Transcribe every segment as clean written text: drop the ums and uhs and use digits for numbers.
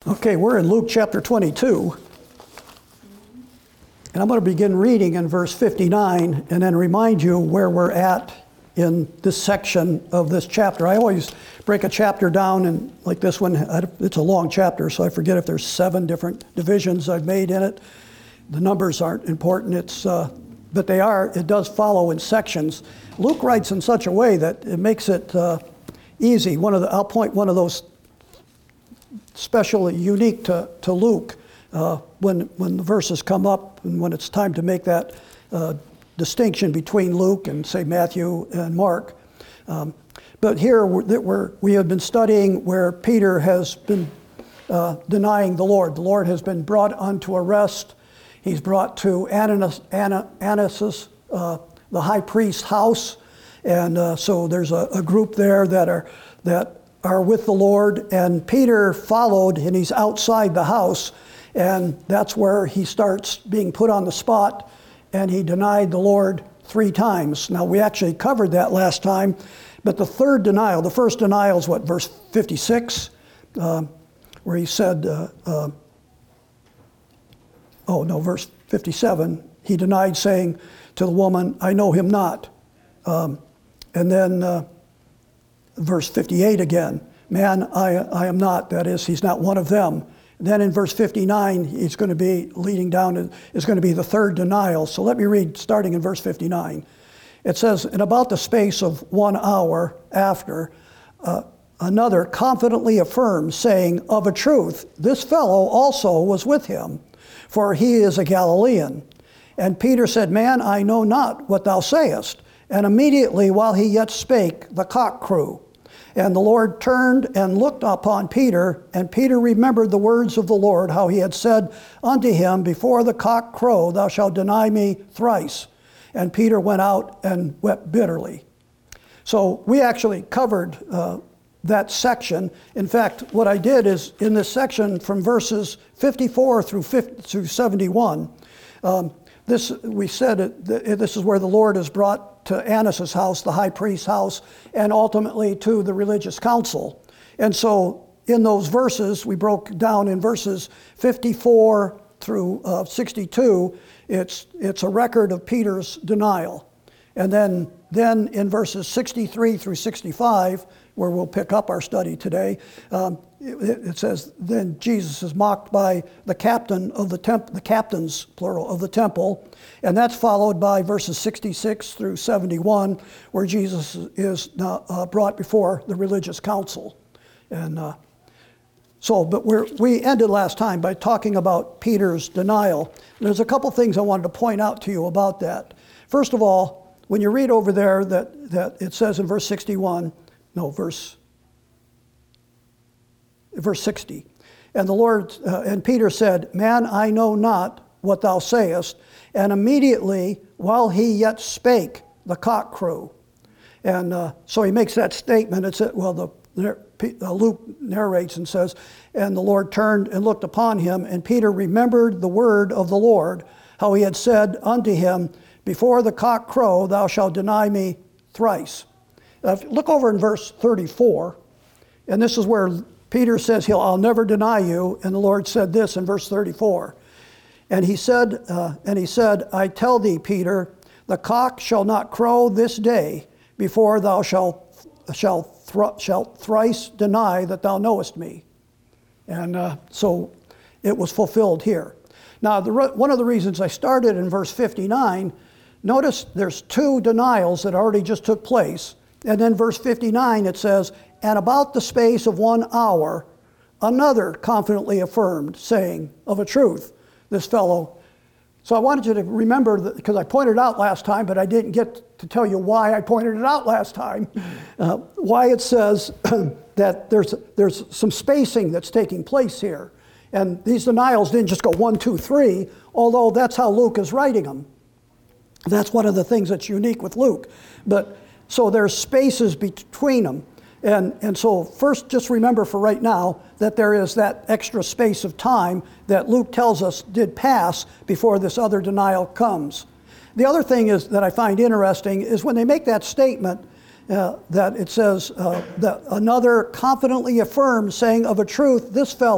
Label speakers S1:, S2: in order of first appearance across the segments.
S1: Okay, we're in Luke chapter 22. And I'm going to begin reading in verse 59 and then remind you where we're at in this section of this chapter. I always break a chapter down, and like this one, it's a long chapter, so I forget if there's 7 different divisions I've made in it. The numbers aren't important, but they are. It does follow in sections. Luke writes in such a way that it makes it easy. I'll point one of those specially unique to Luke when the verses come up and when it's time to make that distinction between Luke and, say, Matthew and Mark. But here we have been studying where Peter has been denying the Lord. The Lord has been brought unto arrest. He's brought to Annas, the high priest's house. And so there's a group there that are with the Lord. And Peter followed, and he's outside the house. And that's where he starts being put on the spot. And he denied the Lord 3 times. Now, we actually covered that last time. But the third denial, the first denial is what, verse 56? Where he said, verse 57. He denied, saying to the woman, I know him not. And then verse 58 again, man, I am not. That is, he's not one of them. Then in verse 59, it's going to be leading down, is going to be the third denial. So let me read, starting in verse 59. It says, and about the space of 1 hour after, another confidently affirmed, saying, of a truth, this fellow also was with him, for he is a Galilean. And Peter said, man, I know not what thou sayest. And immediately while he yet spake, the cock crew. And the Lord turned and looked upon Peter, and Peter remembered the words of the Lord, how he had said unto him, before the cock crow, thou shalt deny me thrice. And Peter went out and wept bitterly. So we actually covered that section. In fact, what I did is in this section from verses 54 through 71, we said this is where the Lord is brought to Annas' house, the high priest's house, and ultimately to the religious council. And so in those verses, we broke down in verses 54 through 62, it's a record of Peter's denial. And then in verses 63 through 65, where we'll pick up our study today, it says, then Jesus is mocked by the captain of the captains, plural, of the temple. And that's followed by verses 66 through 71, where Jesus is brought before the religious council. And but we ended last time by talking about Peter's denial. There's a couple things I wanted to point out to you about that. First of all, when you read over there that it says in verse 60. And the Lord, and Peter said, man, I know not what thou sayest. And immediately, while he yet spake, the cock crew. And so he makes that statement. Luke narrates and says, and the Lord turned and looked upon him, and Peter remembered the word of the Lord, how he had said unto him, before the cock crow, thou shalt deny me thrice. Look over in verse 34, and this is where Peter says, I'll never deny you. And the Lord said this in verse 34. And he said, I tell thee, Peter, the cock shall not crow this day before thou shalt thrice deny that thou knowest me. And so it was fulfilled here. Now, one of the reasons I started in verse 59, notice there's 2 denials that already just took place. And then verse 59, it says, and about the space of 1 hour, another confidently affirmed, saying, of a truth, this fellow. So I wanted you to remember that, because I pointed out last time, but I didn't get to tell you why I pointed it out last time, why it says that there's some spacing that's taking place here. And these denials didn't just go 1, 2, 3, although that's how Luke is writing them. That's one of the things that's unique with Luke. So there's spaces between them. And so first, just remember for right now that there is that extra space of time that Luke tells us did pass before this other denial comes. The other thing is that I find interesting is when they make that statement that it says that another confidently affirmed, saying, of a truth, this fellow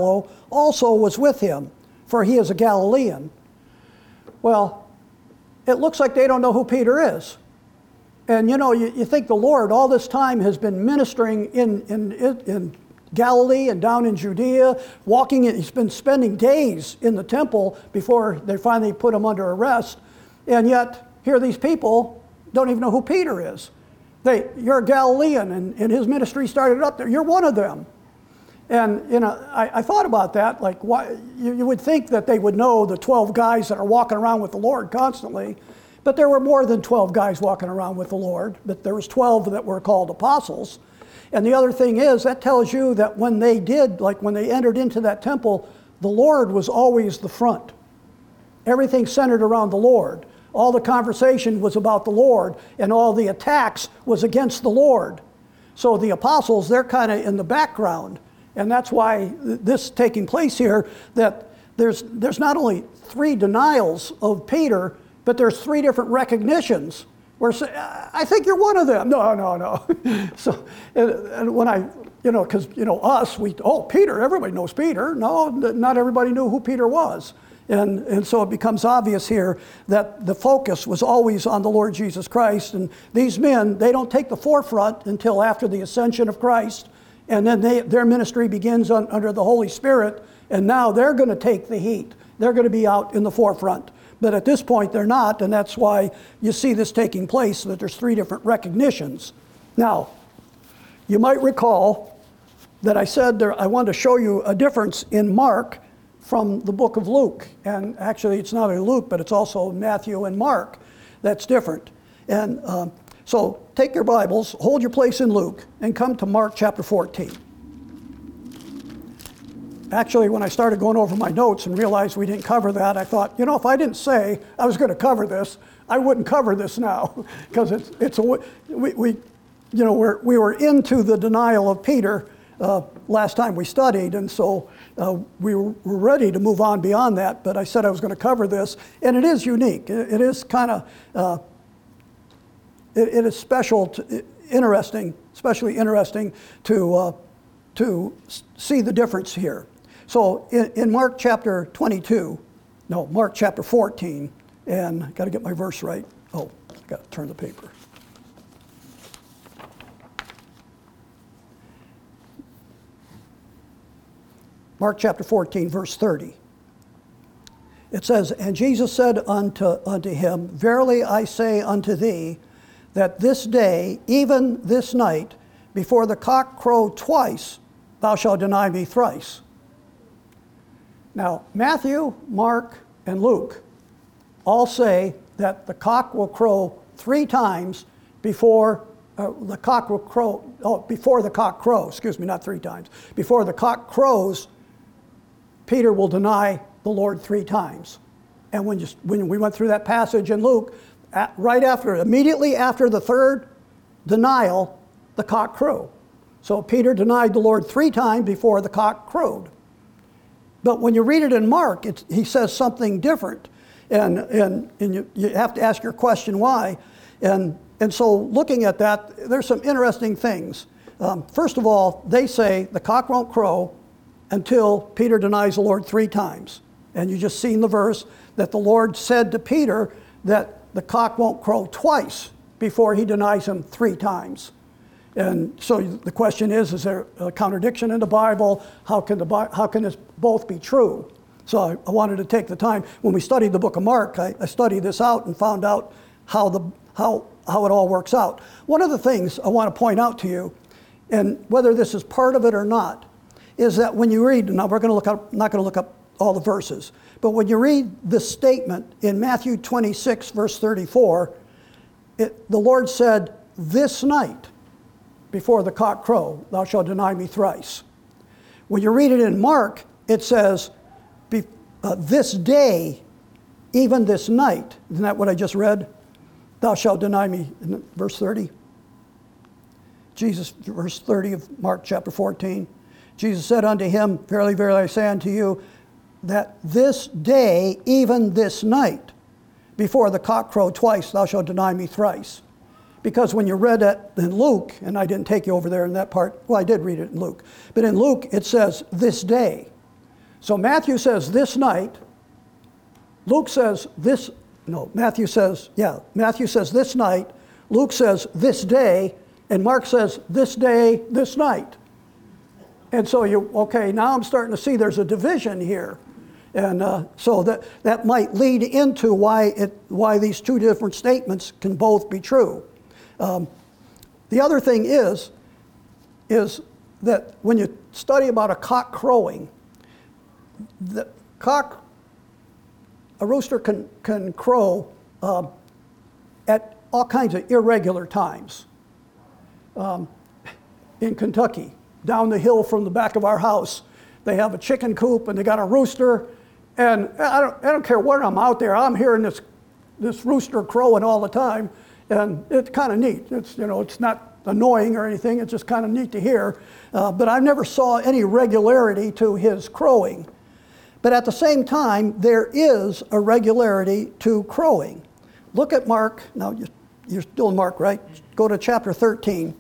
S1: also was with him, for he is a Galilean. Well, it looks like they don't know who Peter is. And you know, you think the Lord all this time has been ministering in Galilee and down in Judea, walking in, he's been spending days in the temple before they finally put him under arrest. And yet, here these people don't even know who Peter is. You're a Galilean, and his ministry started up there. You're one of them. And you know, I thought about that. Like, why you would think that they would know the 12 guys that are walking around with the Lord constantly, but there were more than 12 guys walking around with the Lord. But there was 12 that were called apostles. And the other thing is, that tells you that when they entered into that temple, the Lord was always the front. Everything centered around the Lord. All the conversation was about the Lord, and all the attacks was against the Lord. So the apostles, they're kind of in the background. And that's why this is taking place here, that there's not only 3 denials of Peter, but there's 3 different recognitions. Where I think you're one of them. No. So, and when because us, Peter, everybody knows Peter. No, not everybody knew who Peter was. And so it becomes obvious here that the focus was always on the Lord Jesus Christ. And these men, they don't take the forefront until after the ascension of Christ. And then their ministry begins under the Holy Spirit. And now they're going to take the heat. They're going to be out in the forefront. But at this point, they're not. And that's why you see this taking place, that there's 3 different recognitions. Now, you might recall that I said I wanted to show you a difference in Mark from the book of Luke. And actually, it's not only Luke, but it's also Matthew and Mark. That's different. And so take your Bibles, hold your place in Luke, and come to Mark chapter 14. Actually, when I started going over my notes and realized we didn't cover that, I thought, if I didn't say I was going to cover this, I wouldn't cover this now, because we were into the denial of Peter last time we studied, and so we were ready to move on beyond that. But I said I was going to cover this, and it is unique. It is kind of it is interesting, especially interesting to see the difference here. So in Mark chapter 14, and I got to get my verse right. Oh, I got to turn the paper. Mark chapter 14, verse 30. It says, "And Jesus said unto him, Verily I say unto thee, that this day, even this night, before the cock crow twice, thou shalt deny me thrice." Now, Matthew, Mark, and Luke all say that the cock will crow 3 times before the cock crows, excuse me, not 3 times. Before the cock crows, Peter will deny the Lord 3 times. And when we went through that passage in Luke, immediately after the 3rd denial, the cock crowed. So Peter denied the Lord 3 times before the cock crowed. But when you read it in Mark, he says something different. And you have to ask your question why. And so looking at that, there's some interesting things. First of all, they say the cock won't crow until Peter denies the Lord 3 times. And you just seen the verse that the Lord said to Peter that the cock won't crow twice before he denies him 3 times. And so the question is there a contradiction in the Bible? How can this both be true? So I wanted to take the time. When we studied the book of Mark, I studied this out and found out how it all works out. One of the things I want to point out to you, and whether this is part of it or not, is that when you read, now not going to look up all the verses, but when you read this statement in Matthew 26, verse 34, the Lord said, "This night, before the cock crow, thou shalt deny me thrice." When you read it in Mark, it says, "This day, even this night." Isn't that what I just read? "Thou shalt deny me," in verse 30. Verse 30 of Mark chapter 14. Jesus said unto him, "Verily, verily, I say unto you, that this day, even this night, before the cock crow twice, thou shalt deny me thrice." Because when you read it in Luke, and I didn't take you over there in that part, well, I did read it in Luke, but in Luke it says, "this day." So Matthew says this night, Luke says this, no, Matthew says this night, Luke says this day, and Mark says this day, this night. And so okay, now I'm starting to see there's a division here. And so that might lead into why these two different statements can both be true. The other thing is that when you study about a cock crowing, a rooster can crow at all kinds of irregular times. In Kentucky, down the hill from the back of our house, they have a chicken coop and they got a rooster, and I don't care where I'm out there, I'm hearing this rooster crowing all the time, and it's kind of neat. It's not annoying or anything, it's just kind of neat to hear, but I never saw any regularity to his crowing. But at the same time, there is a regularity to crowing. Look at Mark. Now, you're still in Mark, right? Go to chapter 13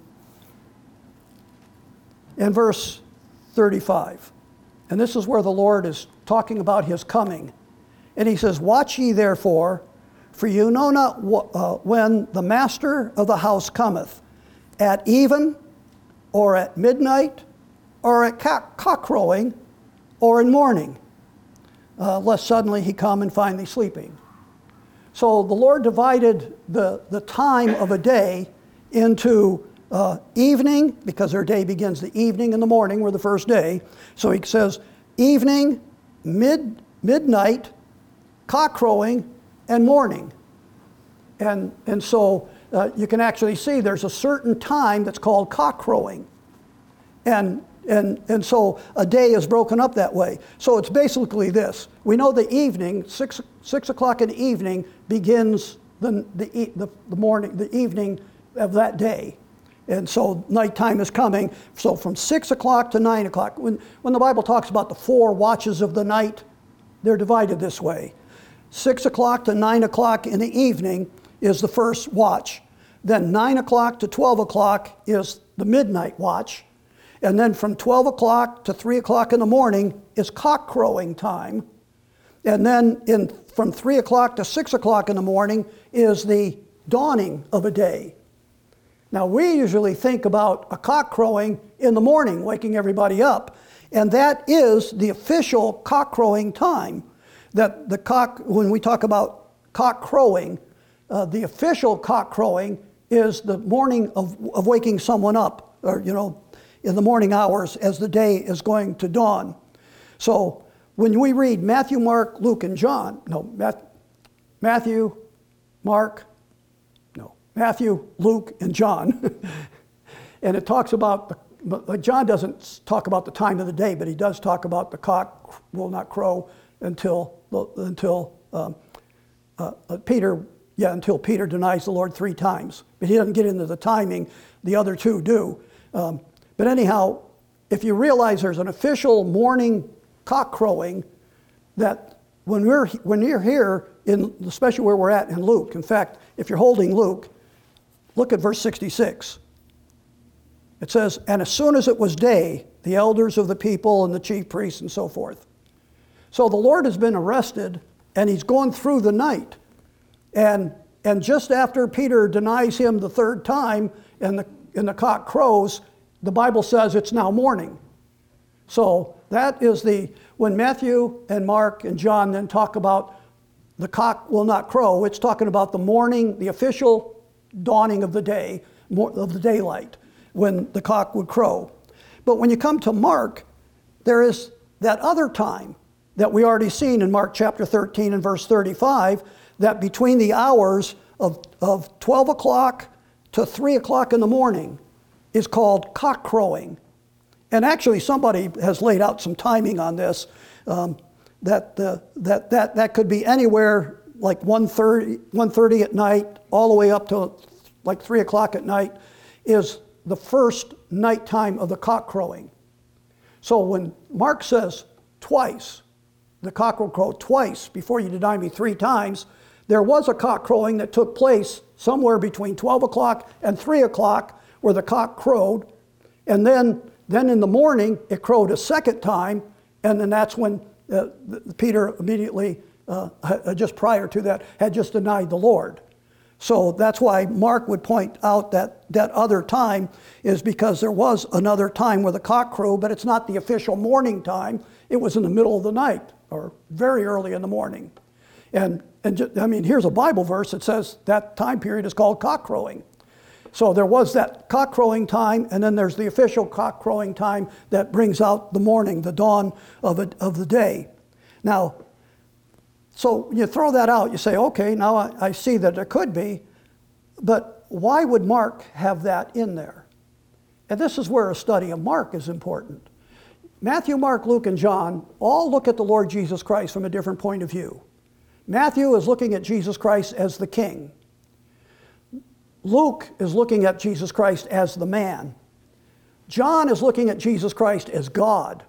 S1: and verse 35. And this is where the Lord is talking about his coming. And he says, "Watch ye therefore, for you know not when the master of the house cometh, at even, or at midnight, or at cock-crowing, or in morning, lest suddenly he come and find thee sleeping." So the Lord divided the time of a day into evening, because their day begins the evening and the morning were the first day. So he says evening, midnight, cock-crowing, and morning. And so you can actually see there's a certain time that's called cock-crowing. And so a day is broken up that way. So it's basically this. We know the evening, 6 o'clock in the evening, begins the morning, the evening of that day. And so nighttime is coming. So from 6 o'clock to 9 o'clock, when the Bible talks about the 4 watches of the night, they're divided this way. 6 o'clock to 9 o'clock in the evening is the first watch. Then 9 o'clock to 12 o'clock is the midnight watch. And then from 12 o'clock to 3 o'clock in the morning is cock-crowing time. And then from 3 o'clock to 6 o'clock in the morning is the dawning of a day. Now, we usually think about a cock crowing in the morning, waking everybody up. And that is the official cock crowing time. When we talk about cock crowing, the official cock crowing is the morning of waking someone up, or, in the morning hours as the day is going to dawn. So when we read Matthew, Mark, Luke, and John, Matthew, Luke, and John, and it talks about, John doesn't talk about the time of the day, but he does talk about the cock will not crow until Peter denies the Lord 3 times. But he doesn't get into the timing, the other 2 do. But anyhow, if you realize there's an official morning cock crowing, that when you're here, especially where we're at in Luke, in fact, if you're holding Luke, look at verse 66. It says, "And as soon as it was day, the elders of the people and the chief priests and so forth." So the Lord has been arrested, and he's going through the night. And just after Peter denies him the 3rd time and the cock crows, the Bible says it's now morning. So that is when Matthew and Mark and John then talk about the cock will not crow, it's talking about the morning, the official dawning of the day, of the daylight, when the cock would crow. But when you come to Mark, there is that other time that we already seen in Mark chapter 13 and verse 35, that between the hours of 12 o'clock to 3 o'clock in the morning is called cock crowing. And actually somebody has laid out some timing on this, that could be anywhere like 1:30 at night all the way up to like 3 o'clock at night is the first nighttime of the cock crowing. So when Mark says twice, the cock will crow twice before you deny me 3 times, there was a cock crowing that took place somewhere between 12 o'clock and 3 o'clock where the cock crowed, and then in the morning it crowed a second time, and then that's when Peter immediately, just prior to that, had just denied the Lord. So that's why Mark would point out that that other time is because there was another time where the cock crew, but it's not the official morning time. It was in the middle of the night or very early in the morning. And I mean, here's a Bible verse that says that time period is called cock crowing. So there was that cock crowing time, and then there's the official cock crowing time that brings out the morning, the dawn of the day. Now, so you throw that out, you say, okay, now I see that there could be, but why would Mark have that in there? And this is where a study of Mark is important. Matthew, Mark, Luke, and John all look at the Lord Jesus Christ from a different point of view. Matthew is looking at Jesus Christ as the king. Luke is looking at Jesus Christ as the man. John is looking at Jesus Christ as God.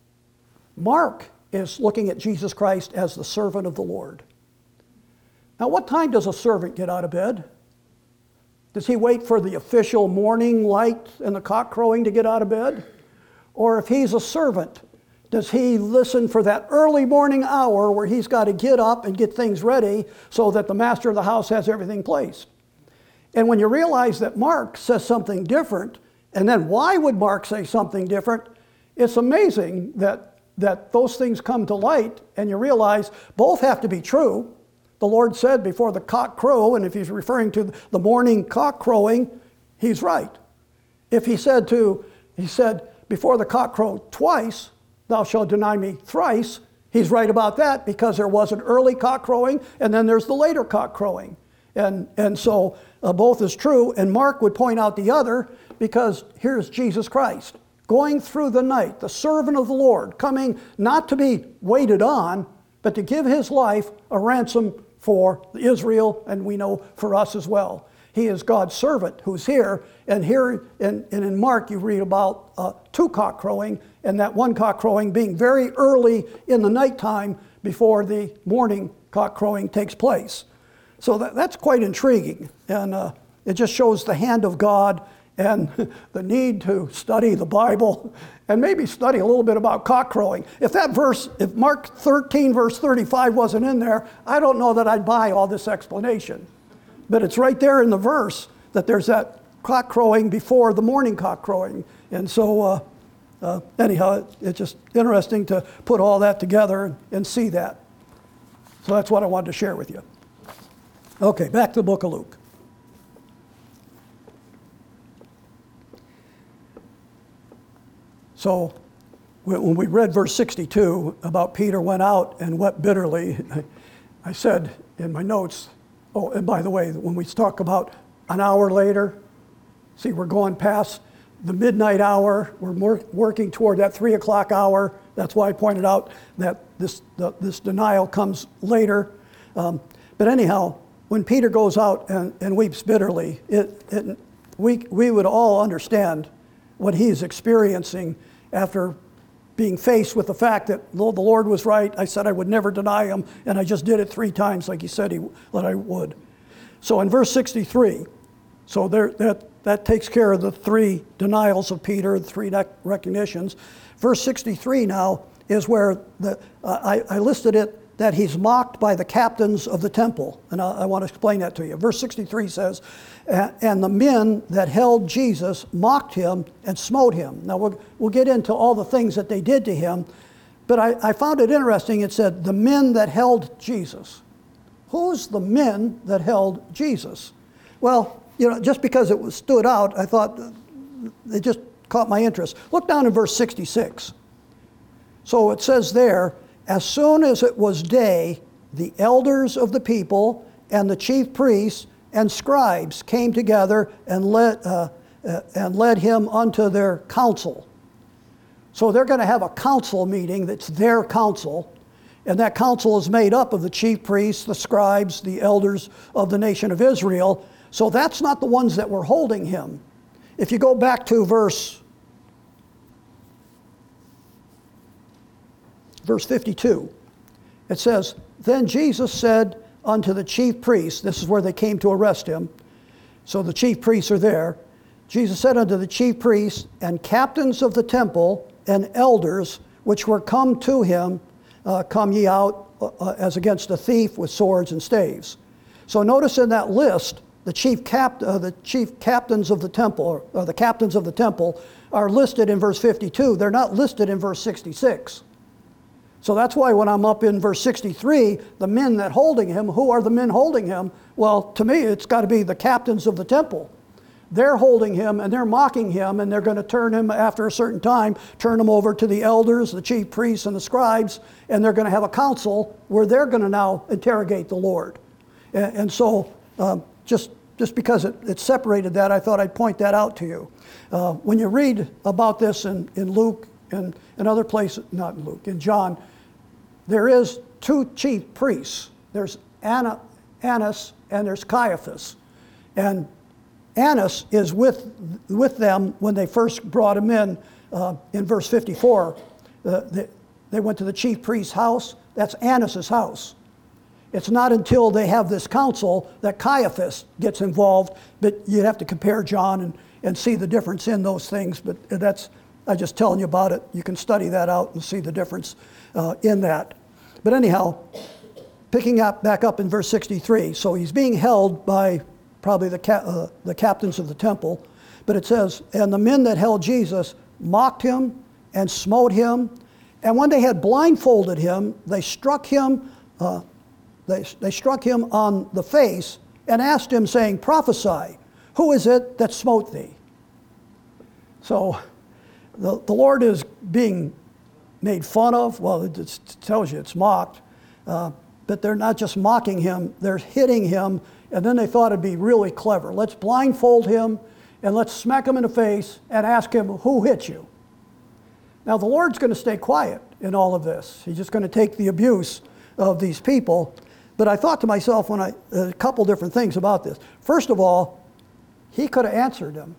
S1: Mark is looking at Jesus Christ as the servant of the Lord. Now, what time does a servant get out of bed? Does he wait for the official morning light and the cock crowing to get out of bed? Or if he's a servant, does he listen for that early morning hour where he's got to get up and get things ready so that the master of the house has everything placed? And when you realize that Mark says something different, and then why would Mark say something different, it's amazing that those things come to light and you realize both have to be true. The Lord said before the cock crow, and if he's referring to the morning cock crowing, he's right. If he said before the cock crow twice, thou shalt deny me thrice, he's right about that because there was an early cock crowing and then there's the later cock crowing. And so both is true, and Mark would point out the other because here's Jesus Christ going through the night, the servant of the Lord, coming not to be waited on, but to give his life a ransom for Israel, and we know for us as well. He is God's servant who's here, and here in Mark you read about two cock crowing, and that one cock crowing being very early in the nighttime before the morning cock crowing takes place. So that's quite intriguing, and it just shows the hand of God and the need to study the Bible and maybe study a little bit about cock crowing. If Mark 13 verse 35 wasn't in there, I don't know that I'd buy all this explanation. But it's right there in the verse that there's that cock crowing before the morning cock crowing. And so anyhow, it's just interesting to put all that together and see that. So that's what I wanted to share with you. Okay, back to the book of Luke. So when we read verse 62 about Peter went out and wept bitterly, I said in my notes, oh, and by the way, when we talk about an hour later, see, we're going past the midnight hour. We're working toward that 3 o'clock hour. That's why I pointed out that this denial comes later. But anyhow, when Peter goes out and weeps bitterly, we would all understand what he's experiencing after being faced with the fact that the Lord was right. I said I would never deny him, and I just did it 3 times like he said that I would. So in verse 63, so that takes care of the 3 denials of Peter, the 3 recognitions. Verse 63 now is where I listed it that he's mocked by the captains of the temple. And I want to explain that to you. Verse 63 says, and the men that held Jesus mocked him and smote him. Now we'll get into all the things that they did to him, but I found it interesting. It said, the men that held Jesus. Who's the men that held Jesus? Well, just because it stood out, I thought it just caught my interest. Look down in verse 66. So it says there, as soon as it was day, the elders of the people and the chief priests and scribes came together and led him unto their council. So they're going to have a council meeting that's their council, and that council is made up of the chief priests, the scribes, the elders of the nation of Israel. So that's not the ones that were holding him. If you go back to verse 52, it says, then Jesus said unto the chief priests, this is where they came to arrest him, so the chief priests are there. Jesus said unto the chief priests and captains of the temple and elders which were come to him, come ye out as against a thief with swords and staves. So notice in that list, the chief captains of the temple, or the captains of the temple, are listed in verse 52. They're not listed in verse 66. So that's why when I'm up in verse 63, the men that holding him, who are the men holding him? Well, to me, it's got to be the captains of the temple. They're holding him and they're mocking him, and they're going to turn him after a certain time, turn him over to the elders, the chief priests, and the scribes, and they're going to have a council where they're going to now interrogate the Lord. And so just because it separated that, I thought I'd point that out to you. When you read about this in Luke and in other places, not in Luke, in John, there is two chief priests. There's Annas and there's Caiaphas. And Annas is with them when they first brought him in verse 54. They went to the chief priest's house. That's Annas' house. It's not until they have this council that Caiaphas gets involved, but you have to compare John and see the difference in those things. But I'm just telling you about it. You can study that out and see the difference in that. But anyhow, picking up back up in verse 63, so he's being held by probably the captains of the temple, but it says, and the men that held Jesus mocked him and smote him, and when they had blindfolded him, they struck him. They struck him on the face and asked him, saying, "Prophesy, who is it that smote thee?" So the Lord is being made fun of. Well, it tells you it's mocked. But they're not just mocking him, they're hitting him. And then they thought it'd be really clever. Let's blindfold him and let's smack him in the face and ask him, who hit you? Now the Lord's going to stay quiet in all of this. He's just going to take the abuse of these people. But I thought to myself a couple different things about this. First of all, he could have answered them.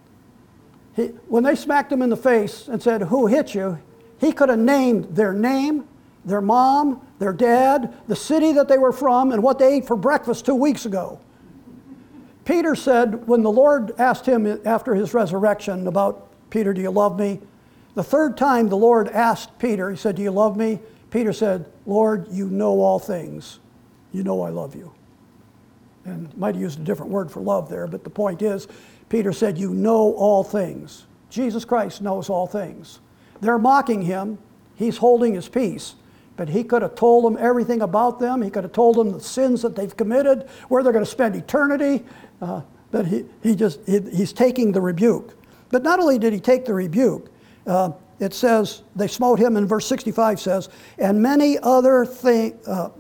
S1: When they smacked him in the face and said, who hit you? He could have named their name, their mom, their dad, the city that they were from, and what they ate for breakfast 2 weeks ago. Peter said, when the Lord asked him after his resurrection about, Peter, do you love me? The third time the Lord asked Peter, he said, do you love me? Peter said, Lord, you know all things. You know I love you. And might have used a different word for love there, but the point is, Peter said, you know all things. Jesus Christ knows all things. They're mocking him. He's holding his peace. But he could have told them everything about them. He could have told them the sins that they've committed, where they're going to spend eternity. But he's taking the rebuke. But not only did he take the rebuke, it says, they smote him, in verse 65 says, and many other things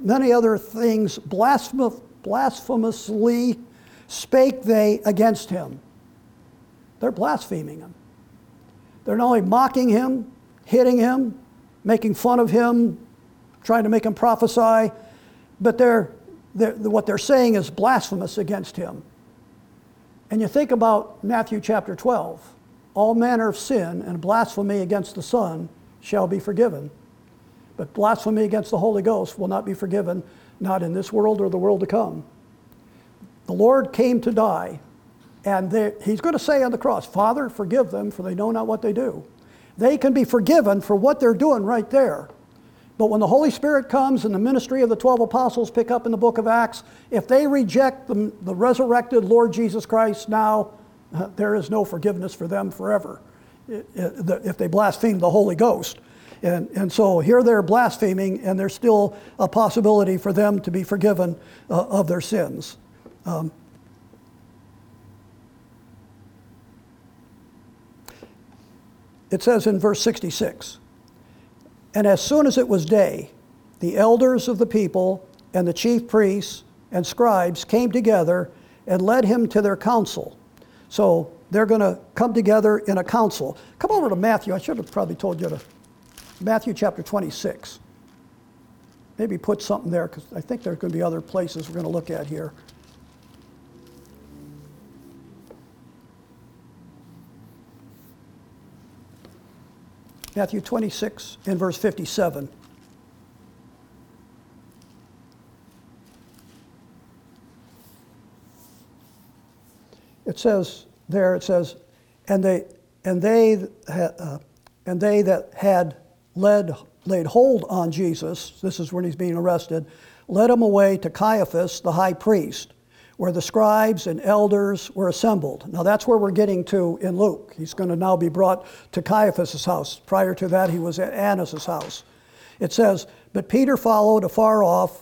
S1: blasphemously spake they against him. They're blaspheming him. They're not only mocking him, hitting him, making fun of him, trying to make him prophesy, but what they're saying is blasphemous against him. And you think about Matthew chapter 12. All manner of sin and blasphemy against the Son shall be forgiven. But blasphemy against the Holy Ghost will not be forgiven, not in this world or the world to come. The Lord came to die, and he's going to say on the cross, Father, forgive them, for they know not what they do. They can be forgiven for what they're doing right there. But when the Holy Spirit comes and the ministry of the 12 apostles pick up in the book of Acts, if they reject the resurrected Lord Jesus Christ now, there is no forgiveness for them forever if they blaspheme the Holy Ghost. And so here they're blaspheming, and there's still a possibility for them to be forgiven of their sins. It says in verse 66, and as soon as it was day, the elders of the people and the chief priests and scribes came together and led him to their council. So they're going to come together in a council. Come over to Matthew. I should have probably told you to Matthew chapter 26. Maybe put something there, because I think there's going to be other places we're going to look at here. Matthew 26 and verse 57. It says there, and they that had led laid hold on Jesus, this is when he's being arrested, led him away to Caiaphas, the high priest, where the scribes and elders were assembled. Now that's where we're getting to in Luke. He's going to now be brought to Caiaphas' house. Prior to that, he was at Annas' house. It says, but Peter followed afar off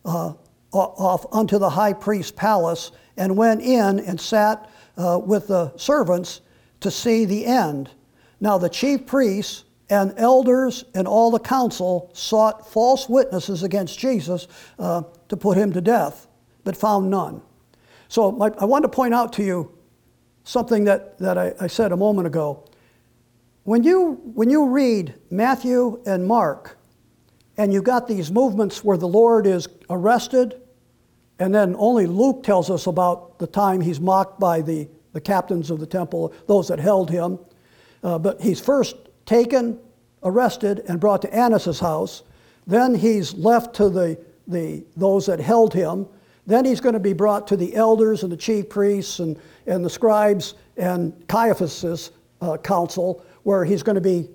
S1: unto the high priest's palace, and went in and sat with the servants to see the end. Now the chief priests and elders and all the council sought false witnesses against Jesus to put him to death, but found none. So I want to point out to you something that I said a moment ago. When you read Matthew and Mark, and you got these movements where the Lord is arrested, and then only Luke tells us about the time he's mocked by the captains of the temple, those that held him. But he's first taken, arrested, and brought to Annas' house. Then he's left to those that held him. Then he's going to be brought to the elders and the chief priests and the scribes and Caiaphas' council, where he's going to be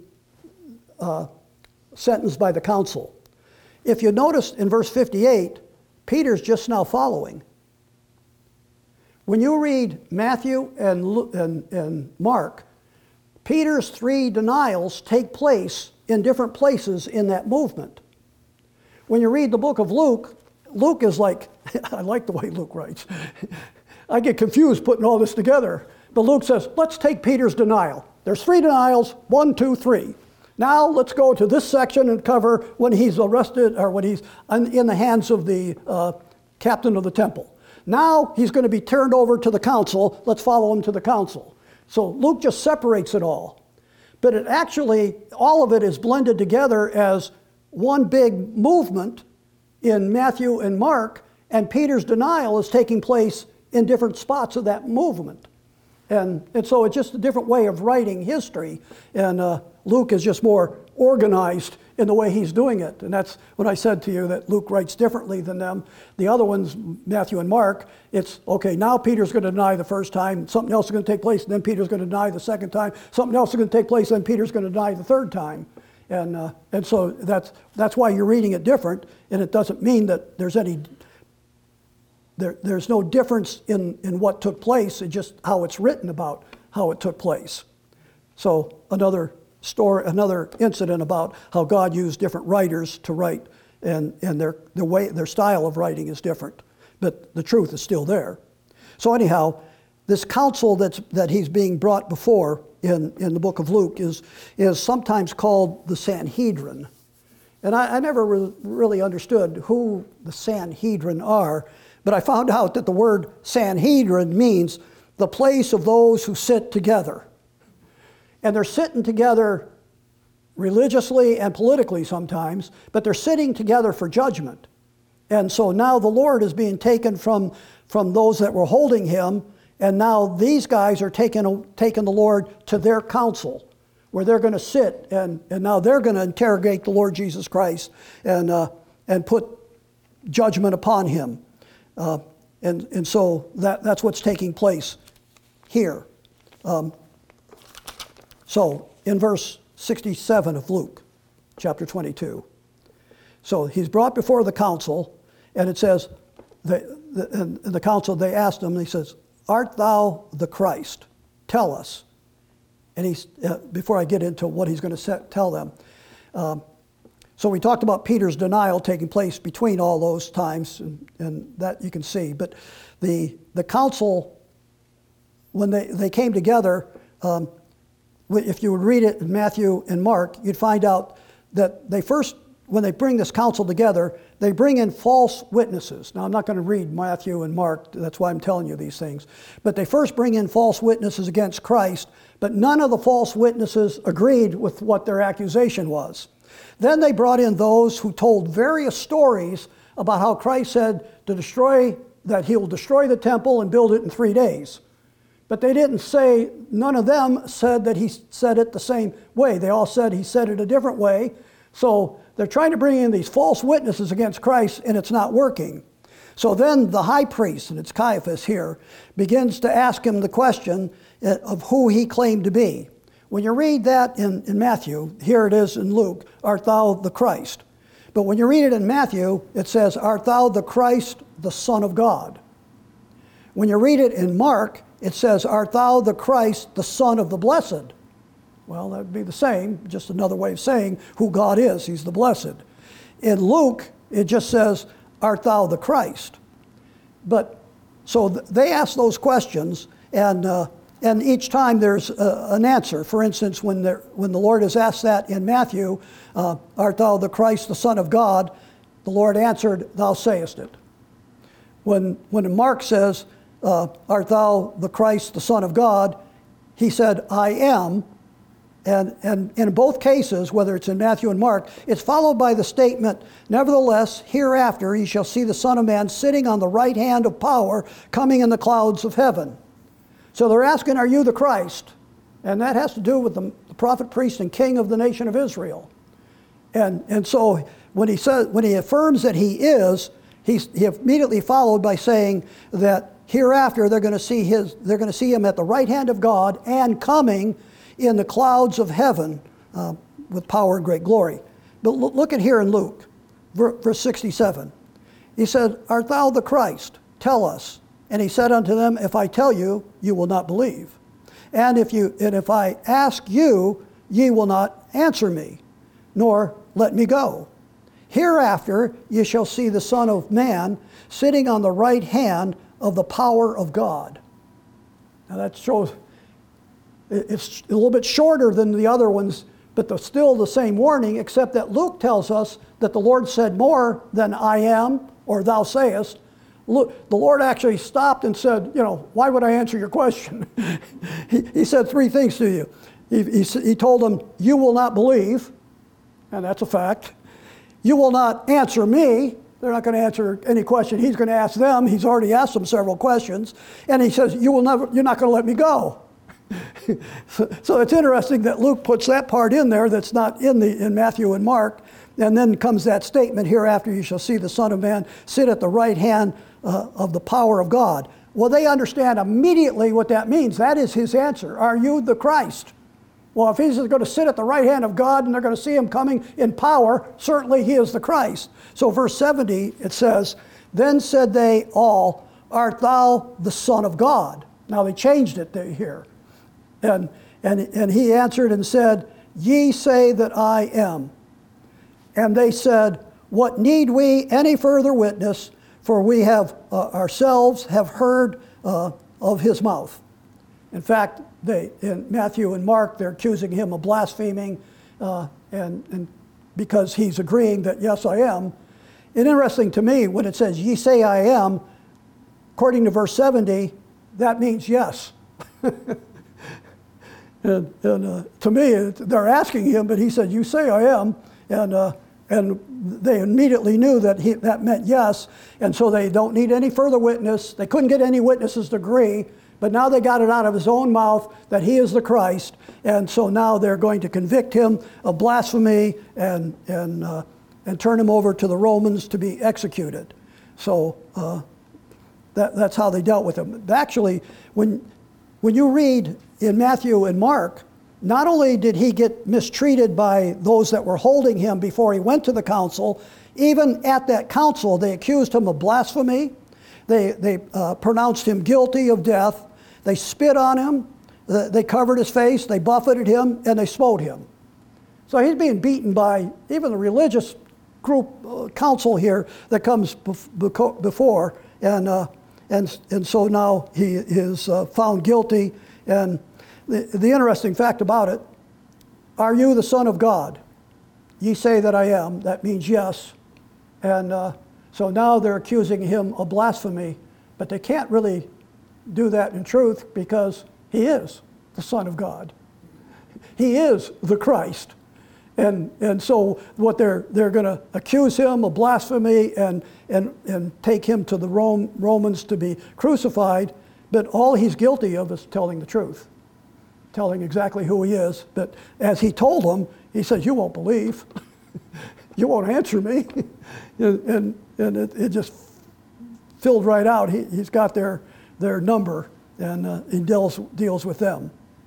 S1: sentenced by the council. If you notice in verse 58, Peter's just now following. When you read Matthew and Mark, Peter's 3 denials take place in different places in that movement. When you read the book of Luke, Luke is like, I like the way Luke writes. I get confused putting all this together. But Luke says, let's take Peter's denial. There's 3 denials, 1, 2, 3. Now let's go to this section and cover when he's arrested or when he's in the hands of the captain of the temple. Now he's going to be turned over to the council. Let's follow him to the council. So Luke just separates it all. But it actually, all of it is blended together as one big movement in Matthew and Mark, and Peter's denial is taking place in different spots of that movement. And so it's just a different way of writing history, and Luke is just more organized in the way he's doing it. And that's what I said to you, that Luke writes differently than them. The other ones, Matthew and Mark, it's, okay, now Peter's going to deny the first time, something else is going to take place, and then Peter's going to deny the second time, something else is going to take place, and then Peter's going to deny the third time. And so that's why you're reading it different, and it doesn't mean that there's no difference in what took place. It's just how it's written about how it took place. So another incident about how God used different writers to write, and their style of writing is different, but the truth is still there. So anyhow, this council that he's being brought before in the book of Luke is sometimes called the Sanhedrin. And I never really understood who the Sanhedrin are, but I found out that the word Sanhedrin means the place of those who sit together. And they're sitting together religiously and politically sometimes, but they're sitting together for judgment. And so now the Lord is being taken from those that were holding him, and now these guys are taking the Lord to their council, where they're going to sit, and now they're going to interrogate the Lord Jesus Christ and put judgment upon him. And so that's what's taking place here. So in verse 67 of Luke, chapter 22. So he's brought before the council, and it says, in the council they asked him, and he says, art thou the Christ? Tell us. And he's, before I get into what he's going to tell them. So we talked about Peter's denial taking place between all those times, and that you can see. But the council, when they came together, if you would read it in Matthew and Mark, you'd find out that when they bring this council together, they bring in false witnesses. Now, I'm not going to read Matthew and Mark, that's why I'm telling you these things. But they first bring in false witnesses against Christ, but none of the false witnesses agreed with what their accusation was. Then they brought in those who told various stories about how Christ said that he will destroy the temple and build it in 3 days. But they didn't say, none of them said that he said it the same way. They all said he said it a different way. So they're trying to bring in these false witnesses against Christ, and it's not working. So then the high priest, and it's Caiaphas here, begins to ask him the question of who he claimed to be. When you read that in Matthew, here it is in Luke, art thou the Christ. But when you read it in Matthew, it says, art thou the Christ, the Son of God. When you read it in Mark, it says, art thou the Christ, the Son of the Blessed. Well, that would be the same, just another way of saying who God is. He's the Blessed. In Luke, it just says, art thou the Christ. But, so they ask those questions, and each time there's an answer. For instance, when the Lord is asked that in Matthew, art thou the Christ, the Son of God, the Lord answered, thou sayest it. When Mark says, art thou the Christ, the Son of God, he said, I am. And in both cases, whether it's in Matthew and Mark, it's followed by the statement, nevertheless, hereafter ye shall see the Son of Man sitting on the right hand of power, coming in the clouds of heaven. So they're asking, are you the Christ? And that has to do with the prophet, priest, and king of the nation of Israel. And so when he affirms that he is, he immediately followed by saying that hereafter they're going to see him at the right hand of God and coming in the clouds of heaven with power and great glory. But look at here in Luke, verse 67. He said, art thou the Christ? Tell us. And he said unto them, if I tell you, you will not believe. And if I ask you, ye will not answer me, nor let me go. Hereafter ye shall see the Son of Man sitting on the right hand of the power of God. Now that shows, it's a little bit shorter than the other ones, but still the same warning, except that Luke tells us that the Lord said more than I am or thou sayest. Look, the Lord actually stopped and said, why would I answer your question? he said three things to you. He told them, you will not believe, and that's a fact. You will not answer me. They're not going to answer any question he's going to ask them. He's already asked them several questions. And he says, you're not going to let me go. So it's interesting that Luke puts that part in there that's not in Matthew and Mark. And then comes that statement, hereafter you shall see the Son of Man sit at the right hand of the power of God. Well, they understand immediately what that means. That is his answer. Are you the Christ? Well, if he's going to sit at the right hand of God and they're going to see him coming in power, certainly he is the Christ. So verse 70, it says, then said they all, art thou the Son of God? Now they changed it here. And he answered and said, ye say that I am. And they said, what need we any further witness? For we have ourselves have heard of his mouth. In fact, in Matthew and Mark, they're accusing him of blaspheming, and because he's agreeing that yes, I am. It's interesting to me when it says, ye say I am, according to verse 70, that means yes. and to me, they're asking him, but he said, you say I am, and they immediately knew that that meant yes, and so they don't need any further witness. They couldn't get any witnesses to agree, but now they got it out of his own mouth that he is the Christ, and so now they're going to convict him of blasphemy and turn him over to the Romans to be executed. So that's how they dealt with him. Actually, when you read in Matthew and Mark, not only did he get mistreated by those that were holding him before he went to the council, even at that council they accused him of blasphemy. They pronounced him guilty of death. They spit on him. They covered his face. They buffeted him, and they smote him. So he's being beaten by even the religious group council here that comes before, and so now he is found guilty. And the interesting fact about it, are you the Son of God? Ye say that I am. That means yes. And so now they're accusing him of blasphemy, but they can't really do that in truth because he is the Son of God. He is the Christ. And so what they're going to accuse him of blasphemy and take him to the Romans to be crucified, but all he's guilty of is telling the truth, telling exactly who he is. But as he told them, he said, you won't believe. You won't answer me. and it just filled right out. He's got their number, and he deals with them.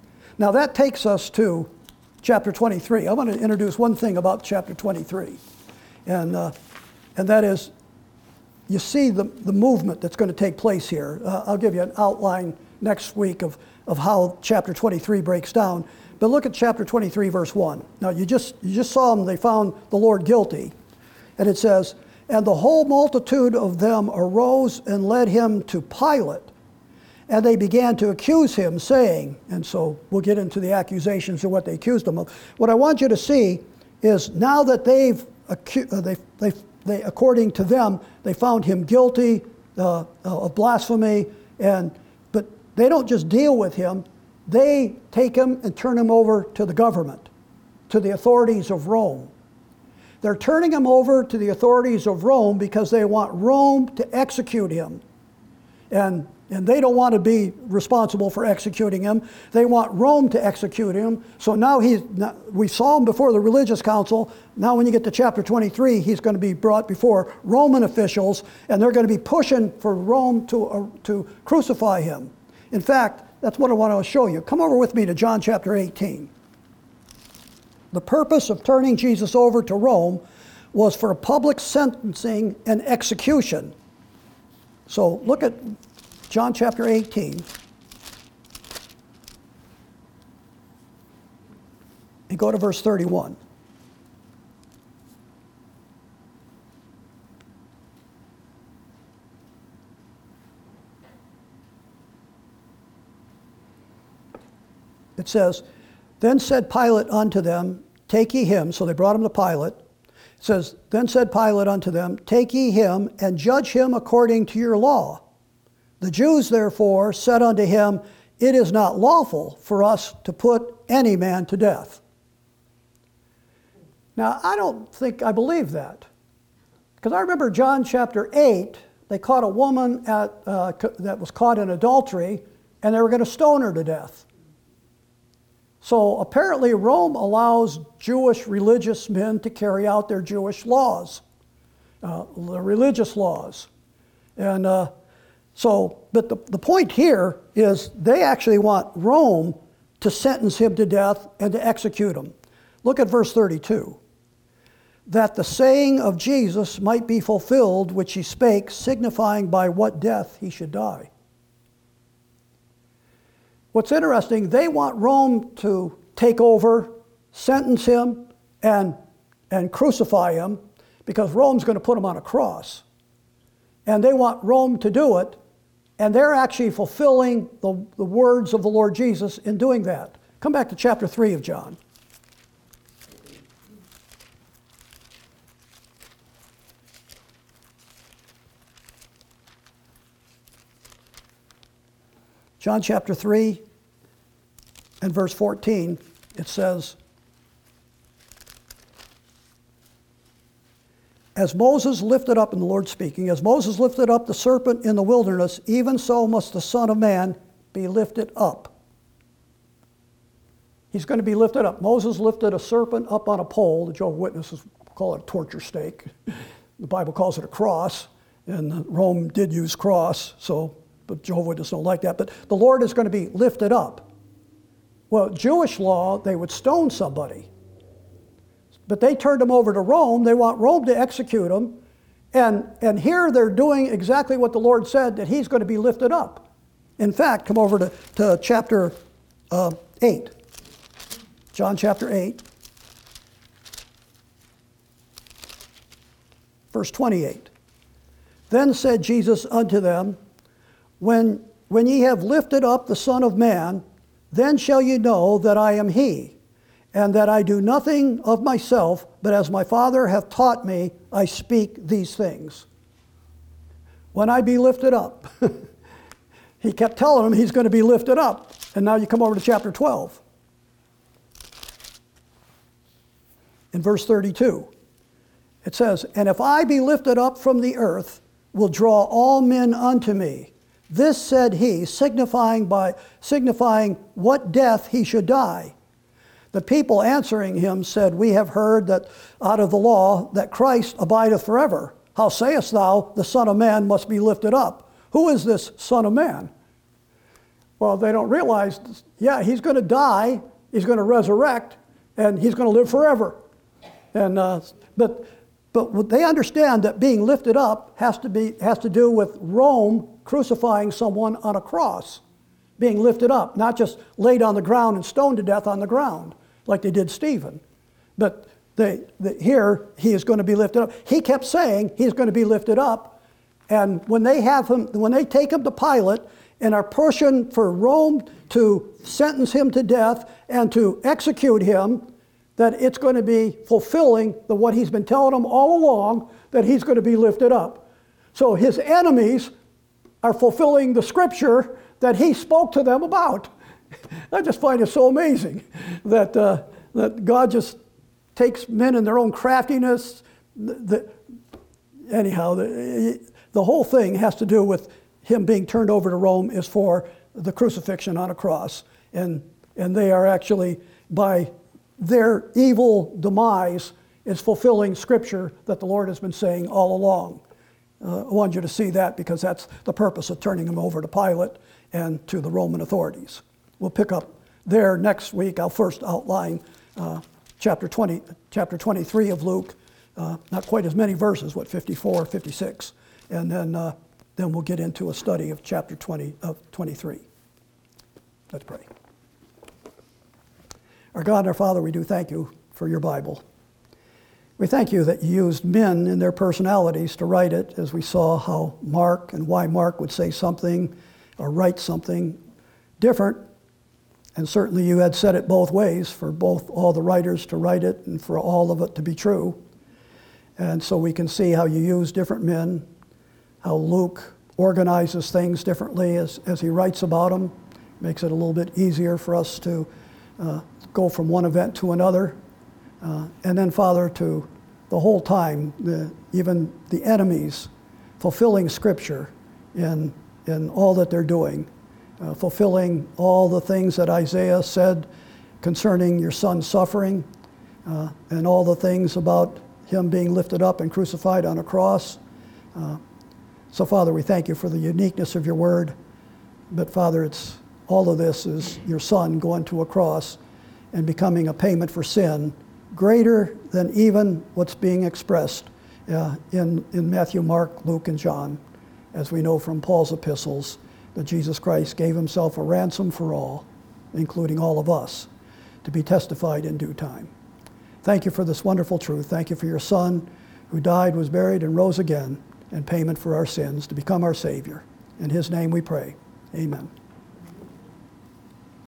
S1: Now that takes us to chapter 23. I want to introduce one thing about chapter 23. And that is, you see the movement that's going to take place here. I'll give you an outline next week of how chapter 23 breaks down. But look at chapter 23, verse 1. Now you just saw them, they found the Lord guilty. And it says, and the whole multitude of them arose and led him to Pilate. And they began to accuse him, saying, and so we'll get into the accusations and what they accused him of. What I want you to see is now that they according to them, they found him guilty of blasphemy, but they don't just deal with him, they take him and turn him over to the government, to the authorities of Rome. They're turning him over to the authorities of Rome because they want Rome to execute him. And they don't want to be responsible for executing him. They want Rome to execute him. So now we saw him before the religious council. Now when you get to chapter 23, he's going to be brought before Roman officials, and they're going to be pushing for Rome to crucify him. In fact, that's what I want to show you. Come over with me to John chapter 18. The purpose of turning Jesus over to Rome was for a public sentencing and execution. So look at John chapter 18. And go to verse 31. It says, then said Pilate unto them, take ye him. So they brought him to Pilate. It says, then said Pilate unto them, take ye him and judge him according to your law. The Jews therefore said unto him, it is not lawful for us to put any man to death. Now, I don't think I believe that. Because I remember John chapter 8, they caught a woman that was caught in adultery, and they were going to stone her to death. So apparently Rome allows Jewish religious men to carry out their Jewish laws, the religious laws. And but the point here is they actually want Rome to sentence him to death and to execute him. Look at verse 32. That the saying of Jesus might be fulfilled, which he spake, signifying by what death he should die. What's interesting, they want Rome to take over, sentence him, and crucify him, because Rome's going to put him on a cross. And they want Rome to do it, and they're actually fulfilling the words of the Lord Jesus in doing that. Come back to chapter 3 of John. John chapter 3 and verse 14, it says, as Moses lifted up, and the Lord speaking, as Moses lifted up the serpent in the wilderness, even so must the Son of Man be lifted up. He's going to be lifted up. Moses lifted a serpent up on a pole. The Jehovah's Witnesses call it a torture stake. The Bible calls it a cross, and Rome did use cross, but Jehovah's Witnesses don't like that. But the Lord is going to be lifted up. Well, Jewish law, they would stone somebody. But they turned him over to Rome. They want Rome to execute him. And here they're doing exactly what the Lord said, that he's going to be lifted up. In fact, come over to chapter 8. John chapter 8. Verse 28. Then said Jesus unto them, When ye have lifted up the Son of Man, then shall ye know that I am he, and that I do nothing of myself, but as my Father hath taught me, I speak these things. When I be lifted up. He kept telling him he's going to be lifted up. And now you come over to chapter 12. In verse 32, it says, And if I be lifted up from the earth, will draw all men unto me. This said he, signifying what death he should die. The people answering him said, We have heard that out of the law that Christ abideth forever. How sayest thou, the Son of Man must be lifted up? Who is this Son of Man? Well, they don't realize, yeah, he's going to die, he's going to resurrect, and he's going to live forever. And but they understand that being lifted up has to do with Rome crucifying someone on a cross, being lifted up, not just laid on the ground and stoned to death on the ground like they did Stephen. But here he is going to be lifted up. He kept saying he's going to be lifted up, and when they take him to Pilate and are pushing for Rome to sentence him to death and to execute him, that it's going to be fulfilling what he's been telling them all along, that he's going to be lifted up. So his enemies are fulfilling the scripture that he spoke to them about. I just find it so amazing that God just takes men in their own craftiness. Anyhow, the whole thing has to do with him being turned over to Rome is for the crucifixion on a cross. And they are actually, by their evil demise, is fulfilling scripture that the Lord has been saying all along. I want you to see that because that's the purpose of turning him over to Pilate and to the Roman authorities. We'll pick up there next week. I'll first outline chapter 23 of Luke. Not quite as many verses, 54, 56. And then we'll get into a study of chapter 23. Let's pray. Our God and our Father, we do thank you for your Bible. We thank you that you used men in their personalities to write it, as we saw how Mark and why Mark would say something or write something different. And certainly you had said it both ways, for both all the writers to write it and for all of it to be true. And so we can see how you use different men, how Luke organizes things differently as he writes about them. Makes it a little bit easier for us to go from one event to another. And then, Father, to the whole time, even the enemies fulfilling Scripture in all that they're doing, fulfilling all the things that Isaiah said concerning your Son's suffering, and all the things about him being lifted up and crucified on a cross. So, Father, we thank you for the uniqueness of your word. But, Father, all of this is your Son going to a cross and becoming a payment for sin greater than even what's being expressed in Matthew, Mark, Luke, and John, as we know from Paul's epistles, that Jesus Christ gave himself a ransom for all, including all of us, to be testified in due time. Thank you for this wonderful truth. Thank you for your Son, who died, was buried, and rose again in payment for our sins to become our Savior. In his name we pray. Amen.